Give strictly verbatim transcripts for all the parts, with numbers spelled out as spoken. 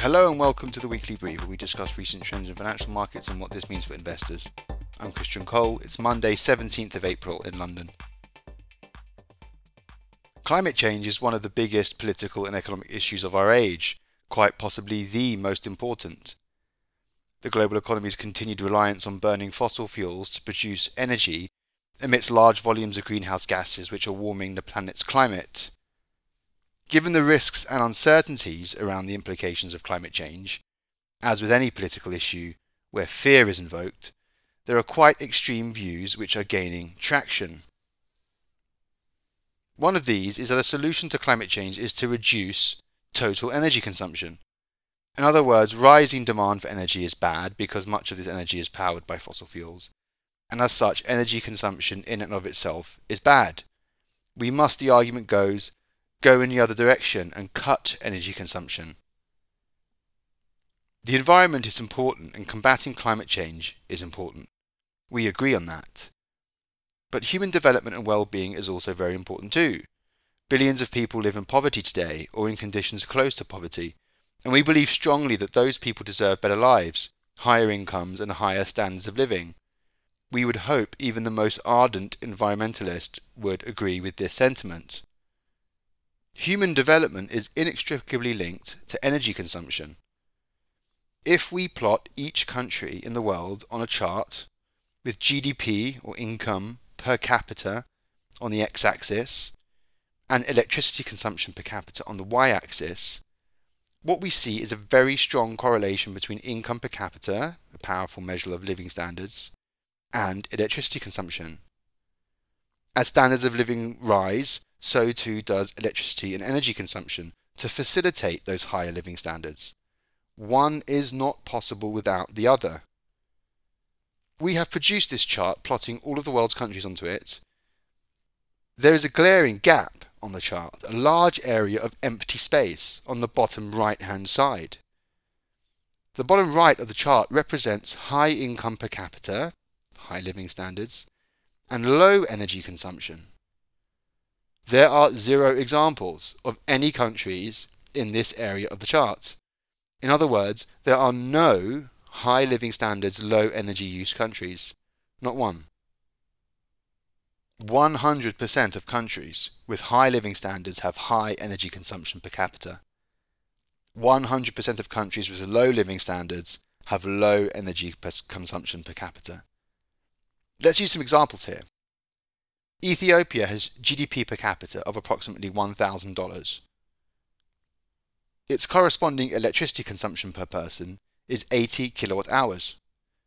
Hello and welcome to the Weekly Brief, where we discuss recent trends in financial markets and what this means for investors. I'm Christian Cole. It's Monday, seventeenth of April in London. Climate change is one of the biggest political and economic issues of our age, quite possibly the most important. The global economy's continued reliance on burning fossil fuels to produce energy emits large volumes of greenhouse gases which are warming the planet's climate. Given the risks and uncertainties around the implications of climate change, as with any political issue where fear is invoked, there are quite extreme views which are gaining traction. One of these is that a solution to climate change is to reduce total energy consumption. In other words, rising demand for energy is bad because much of this energy is powered by fossil fuels, and as such, energy consumption in and of itself is bad. We must, the argument goes, go in the other direction and cut energy consumption. The environment is important and combating climate change is important. We agree on that. But human development and well-being is also very important too. Billions of people live in poverty today or in conditions close to poverty, and we believe strongly that those people deserve better lives, higher incomes and higher standards of living. We would hope even the most ardent environmentalist would agree with this sentiment. Human development is inextricably linked to energy consumption. If we plot each country in the world on a chart with G D P or income per capita on the x-axis and electricity consumption per capita on the y-axis, what we see is a very strong correlation between income per capita, a powerful measure of living standards, and electricity consumption. As standards of living rise, so too does electricity and energy consumption to facilitate those higher living standards. One is not possible without the other. We have produced this chart plotting all of the world's countries onto it. There is a glaring gap on the chart, a large area of empty space on the bottom right hand side. The bottom right of the chart represents high income per capita, high living standards, and low energy consumption. There are zero examples of any countries in this area of the chart. In other words, there are no high living standards, low energy use countries. Not one. one hundred percent of countries with high living standards have high energy consumption per capita. one hundred percent of countries with low living standards have low energy consumption per capita. Let's use some examples here. Ethiopia has G D P per capita of approximately one thousand dollars. Its corresponding electricity consumption per person is eighty kilowatt hours.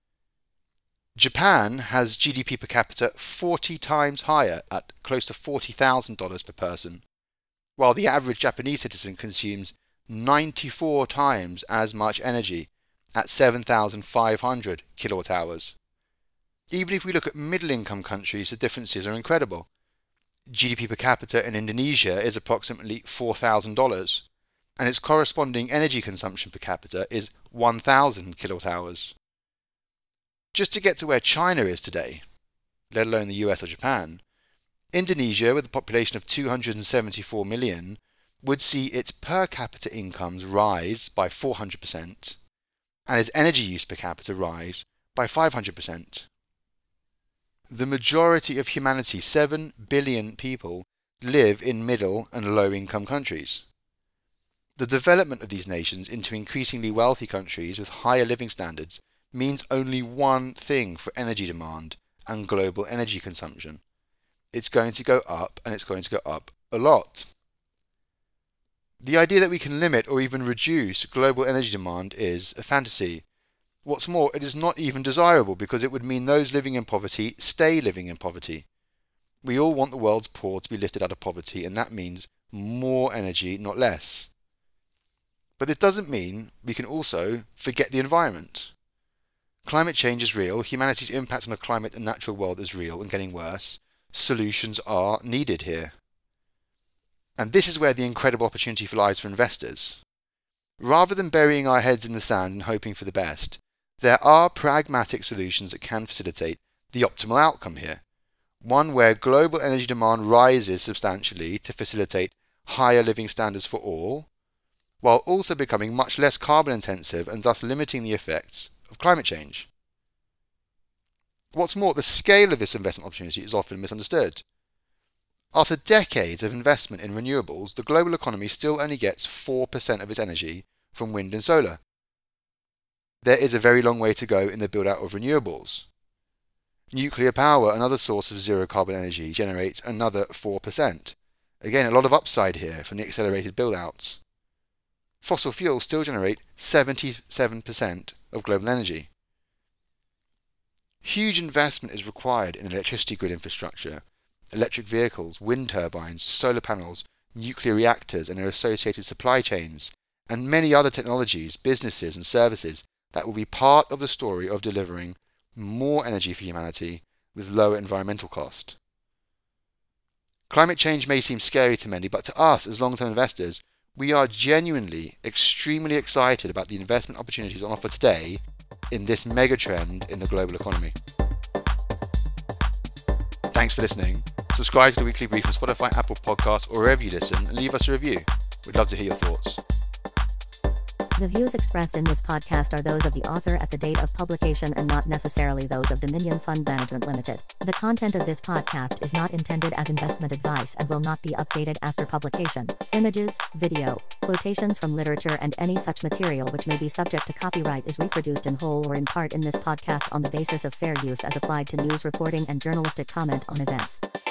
Japan has G D P per capita forty times higher at close to forty thousand dollars per person, while the average Japanese citizen consumes ninety-four times as much energy at seven thousand five hundred kilowatt hours. Even if we look at middle-income countries, the differences are incredible. G D P per capita in Indonesia is approximately four thousand dollars, and its corresponding energy consumption per capita is one thousand kilowatt hours. Just to get to where China is today, let alone the U S or Japan, Indonesia, with a population of two hundred seventy-four million, would see its per capita incomes rise by four hundred percent, and its energy use per capita rise by five hundred percent. The majority of humanity, seven billion people, live in middle and low income countries. The development of these nations into increasingly wealthy countries with higher living standards means only one thing for energy demand and global energy consumption. It's going to go up, and it's going to go up a lot. The idea that we can limit or even reduce global energy demand is a fantasy. What's more, it is not even desirable because it would mean those living in poverty stay living in poverty. We all want the world's poor to be lifted out of poverty, and that means more energy, not less. But this doesn't mean we can also forget the environment. Climate change is real, humanity's impact on the climate and natural world is real and getting worse. Solutions are needed here. And this is where the incredible opportunity lies for investors. Rather than burying our heads in the sand and hoping for the best, there are pragmatic solutions that can facilitate the optimal outcome here. One where global energy demand rises substantially to facilitate higher living standards for all, while also becoming much less carbon intensive and thus limiting the effects of climate change. What's more, the scale of this investment opportunity is often misunderstood. After decades of investment in renewables, the global economy still only gets four percent of its energy from wind and solar. There is a very long way to go in the build-out of renewables. Nuclear power, another source of zero-carbon energy, generates another four percent. Again, a lot of upside here from the accelerated build-outs. Fossil fuels still generate seventy-seven percent of global energy. Huge investment is required in electricity grid infrastructure, electric vehicles, wind turbines, solar panels, nuclear reactors and their associated supply chains, and many other technologies, businesses and services that will be part of the story of delivering more energy for humanity with lower environmental cost. Climate change may seem scary to many, but to us as long-term investors, we are genuinely extremely excited about the investment opportunities on offer today in this megatrend in the global economy. Thanks for listening. Subscribe to the Weekly Brief on Spotify, Apple Podcasts, or wherever you listen, and leave us a review. We'd love to hear your thoughts. The views expressed in this podcast are those of the author at the date of publication and not necessarily those of Dominion Fund Management Limited. The content of this podcast is not intended as investment advice and will not be updated after publication. Images, video, quotations from literature and any such material which may be subject to copyright is reproduced in whole or in part in this podcast on the basis of fair use as applied to news reporting and journalistic comment on events.